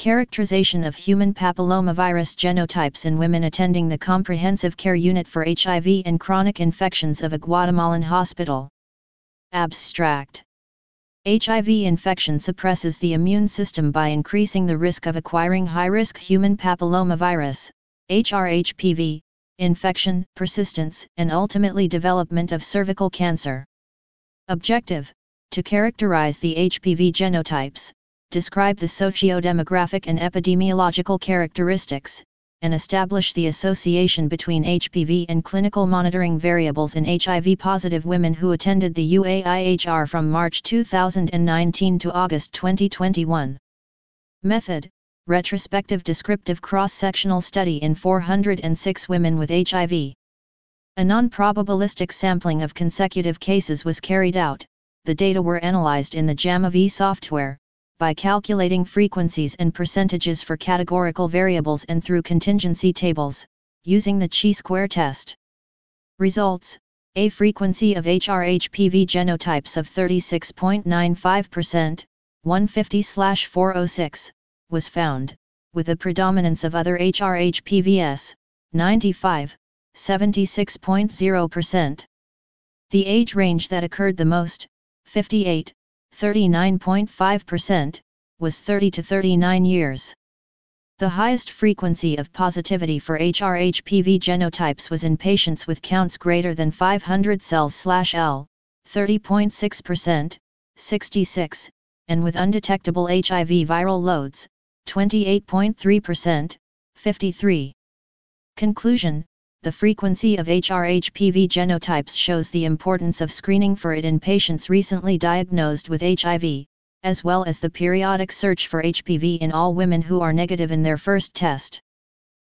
Characterization of human papillomavirus genotypes in women attending the Comprehensive Care Unit for HIV and Chronic Infections of a Guatemalan hospital. Abstract. HIV infection suppresses the immune system by increasing the risk of acquiring high-risk human papillomavirus, HRHPV, infection, persistence, and ultimately development of cervical cancer. Objective: to characterize the HPV genotypes, describe the socio-demographic and epidemiological characteristics, and establish the association between HPV and clinical monitoring variables in HIV-positive women who attended the UAIHR from March 2019 to August 2021. Method: retrospective descriptive cross-sectional study in 406 women with HIV. A non-probabilistic sampling of consecutive cases was carried out. The data were analyzed in the JAMA-V software, by calculating frequencies and percentages for categorical variables and through contingency tables, using the chi-square test. Results: a frequency of HRHPV genotypes of 36.95%, 150/406, was found, with a predominance of other HRHPVs, 95, 76.0%. The age range that occurred the most, 58, 39.5%, was 30 to 39 years. The highest frequency of positivity for HRHPV genotypes was in patients with counts greater than 500 cells/L, 30.6%, 66, and with undetectable HIV viral loads, 28.3%, 53. Conclusion: the frequency of HRHPV genotypes shows the importance of screening for it in patients recently diagnosed with HIV, as well as the periodic search for HPV in all women who are negative in their first test.